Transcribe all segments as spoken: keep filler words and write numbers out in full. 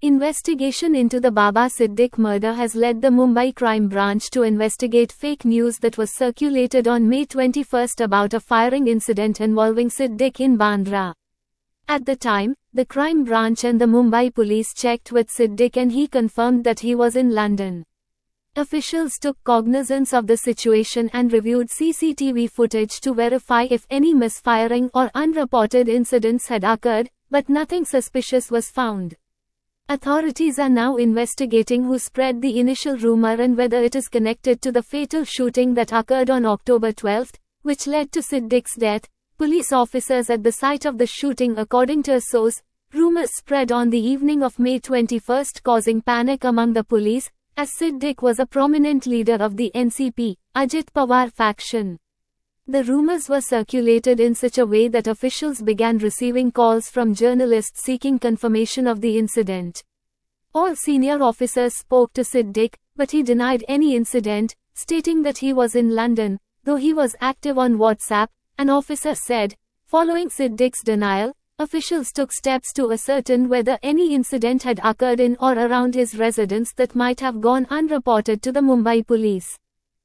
Investigation into the Baba Siddique murder has led the Mumbai Crime Branch to investigate fake news that was circulated on May twenty-first about a firing incident involving Siddique in Bandra. At the time, the Crime Branch and the Mumbai Police checked with Siddique and he confirmed that he was in London. Officials took cognizance of the situation and reviewed C C T V footage to verify if any misfiring or unreported incidents had occurred, but nothing suspicious was found. Authorities are now investigating who spread the initial rumor and whether it is connected to the fatal shooting that occurred on October twelfth, which led to Siddique's death. Police officers at the site of the shooting, according to a source, rumors spread on the evening of May twenty-first, causing panic among the police, as Siddique was a prominent leader of the N C P, Ajit Pawar faction. The rumors were circulated in such a way that officials began receiving calls from journalists seeking confirmation of the incident. All senior officers spoke to Siddique, but he denied any incident, stating that he was in London, though he was active on WhatsApp, an officer said. Following Siddique's denial, officials took steps to ascertain whether any incident had occurred in or around his residence that might have gone unreported to the Mumbai police.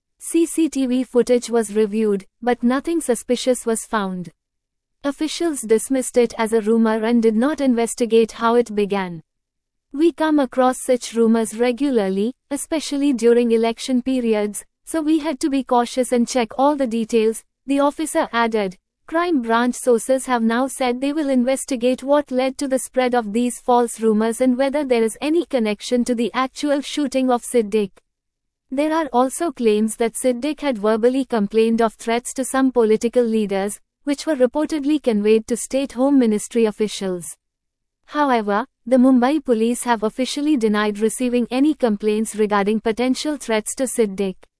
C C T V footage was reviewed, but nothing suspicious was found. Officials dismissed it as a rumor and did not investigate how it began. We come across such rumors regularly, especially during election periods, so we had to be cautious and check all the details, the officer added. Crime Branch sources have now said they will investigate what led to the spread of these false rumors and whether there is any connection to the actual shooting of Siddique. There are also claims that Siddique had verbally complained of threats to some political leaders, which were reportedly conveyed to State Home Ministry officials. However, the Mumbai police have officially denied receiving any complaints regarding potential threats to Siddique.